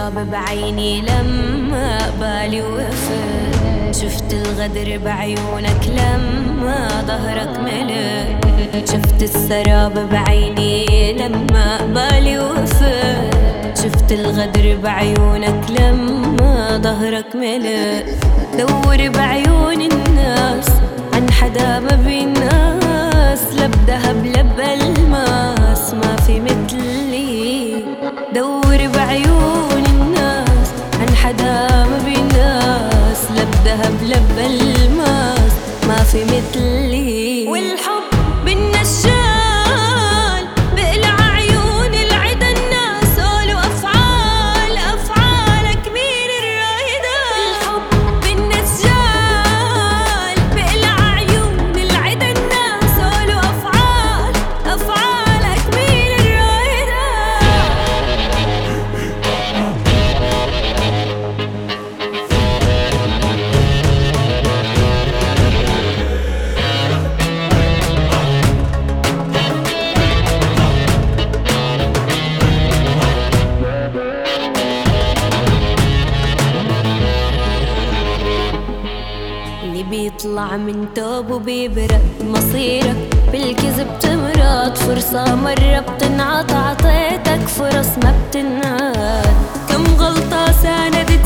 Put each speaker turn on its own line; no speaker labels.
السراب بعيني لما بالي وقفت، شفت الغدر بعيونك لما ظهرك ملك. شفت السراب بعيني لما بالي وقفت، شفت الغدر بعيونك لما ظهرك ملك. دور بعيون الناس عن حدا ما بيناس، لا بذهب لا بألماس ما في مثلي. دور بعيون الناس عن حدا ما بيناس، لا بذهب لا بألماس ما في مثلي. والحب بالنشال بقلع عيون العدا الناس، قول وأفعال أفعالك مين الرايدة. الحب بالنشال بقلع عيون العدا الناس، قول وأفعال أفعالك مين الرايدة. اللي بيطلع من توبه بيبرق مصيرك، بالكذب تمرض. فرصة مرة بتنعط، عطيتك فرص ما بتنعاد. كم غلطة ساند